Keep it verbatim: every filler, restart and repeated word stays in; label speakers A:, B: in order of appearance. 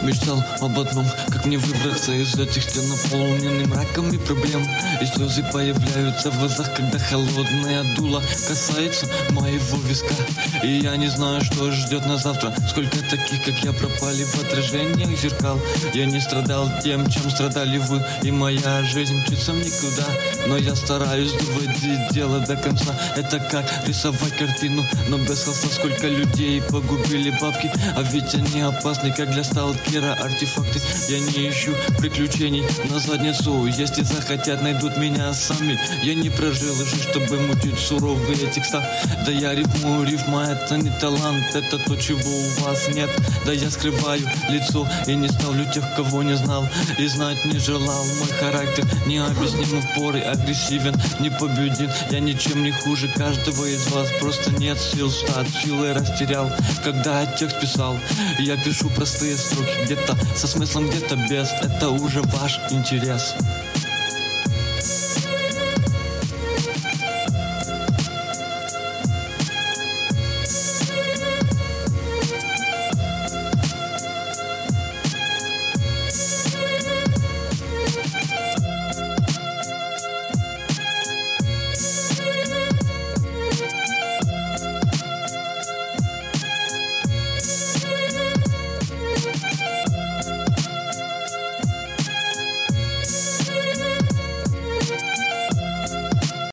A: Мечтал об одном, как мне выбраться из этих стен, наполненных мраком и проблем. И слезы появляются в глазах, когда холодная дула касается моего виска. И я не знаю, что ждет нас завтра. Сколько таких, как я, пропали в отражениях зеркал. Я не страдал тем, чем страдали вы, и моя жизнь мчится в никуда. Но я стараюсь доводить дело до конца. Это как рисовать картину, но без холста. Сколько людей погубили бабки, а ведь они опасны, как для сталкера артефакты. Я не ищу приключений на задницу. Если захотят, найдут меня сами. Я не прожил жизнь, чтобы мутить суровые текста. Да я рифмую, рифма это не талант, это то, чего у вас нет. Да я скрываю лицо и не ставлю тех, кого не знал и знать не желал. Мой характер необъясним, упорный, агрессивен, непобедим. Я ничем не хуже каждого из вас. Просто нет сил встать, силы растерял, когда текст писал. Я пишу простые строки, где-то со смыслом, где-то без. Это уже ваш интерес.